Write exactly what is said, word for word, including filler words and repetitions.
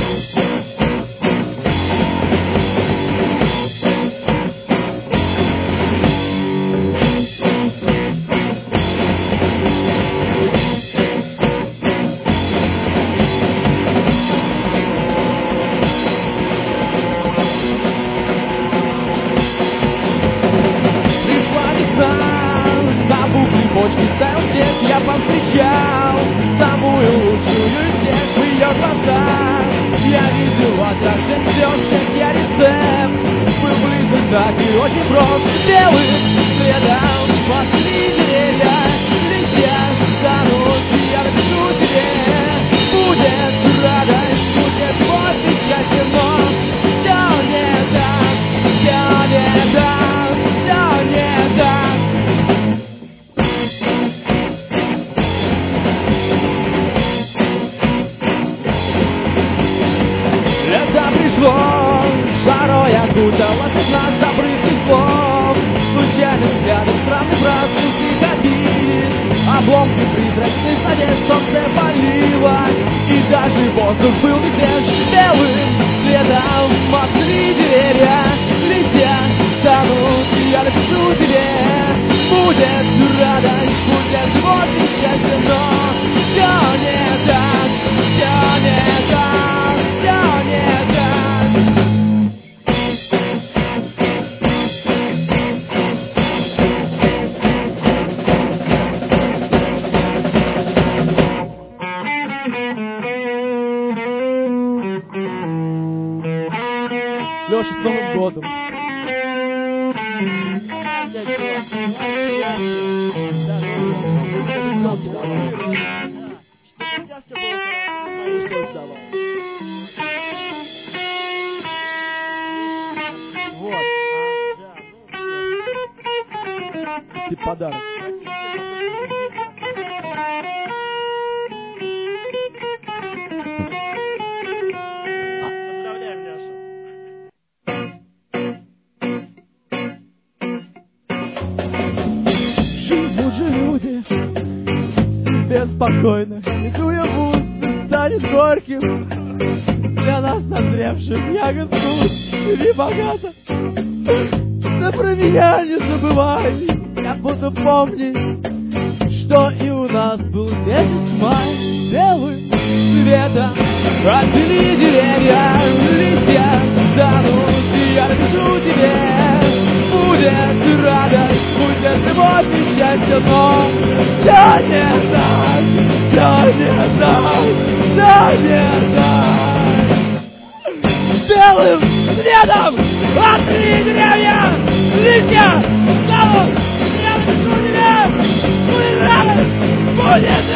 Леша, с Новым годом! Вот. Ты подарок. Спокойно, минуя вуз, станет горьким для нас назревшим ягод вкус. Живи богато, да про меня не забывай. Я буду помнить, что и у нас был месяц май. Белым цветом расцвели деревья, листья станут, и я напишу тебе. Будет радость, будет любовь и счастье, но все не так, все не так, все не так. Белым цветом расцвели деревья, листья станут, и я напишу тебе. Будет радость, будет